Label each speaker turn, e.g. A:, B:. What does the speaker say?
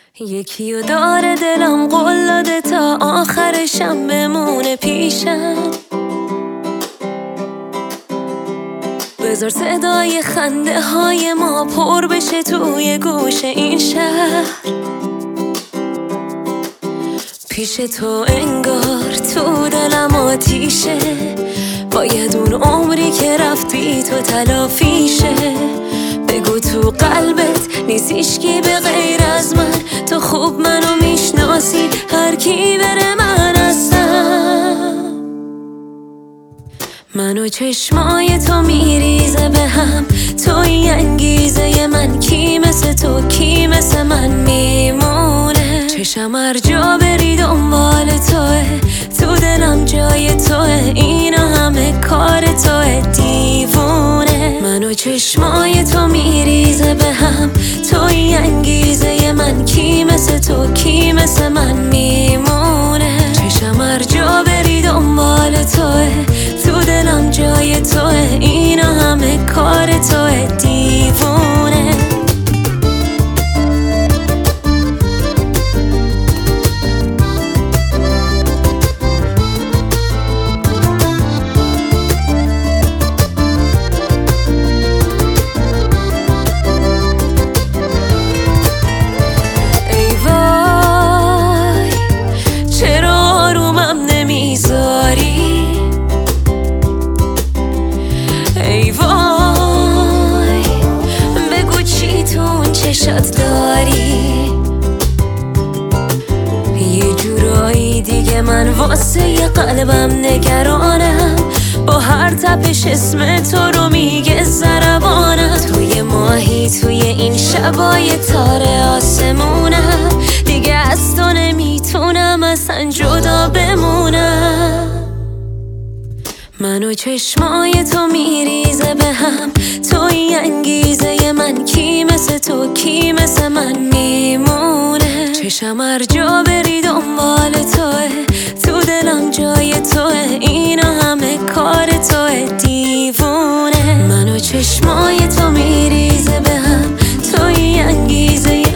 A: یکیو داره دلم قول داده تا آخرشم بمونه پیشم. بذار صدای خنده های ما پر بشه توی گوش این شهر. پیش تو انگار تو دلم آتیشه، باید اون عمری که رفت بی تو تلافیشه. بگو تو قلبت نیست هیچکی به غیر از من، تو خوب منو میشناسی، هر کی بره من هستم. منو چشمای تو میریزه به هم، توی انگیزه من، کی مثل تو کی مثل من میمونه. چشم هر جا بری دنبال توه، تو دلم جای توه، اینا همه کار توه دیوونه. منو چشمای تو میریزه به هم، توی انگیزه من، کی مثل تو کی مثل من میمونه. چشم هر جا بری دنبال توه، تو دلم جای توه، اینا همه کار توه دیوونه. ای وای چرا آرومم نمیذاری، ای وای بگو چی تو اون چشات داری. یه جورایی دیگه من واسه یه قلبم نگرانم، با هر تپش اسم تو رو میگه زربانم. توی ماهی توی این شبای تاره آسمونم، دیگه از تو نمیتونم اصلا جدا بمونم. منو چشمای تو میریزه به هم، توی انگیزه من، کی مثل تو کی مثل من میمونه. چشم هر جا بری دنبال توه، تو دلم جای توه، اینا همه کار توه دیوونه. منو چشمای تو میریزه به هم، توی انگیزه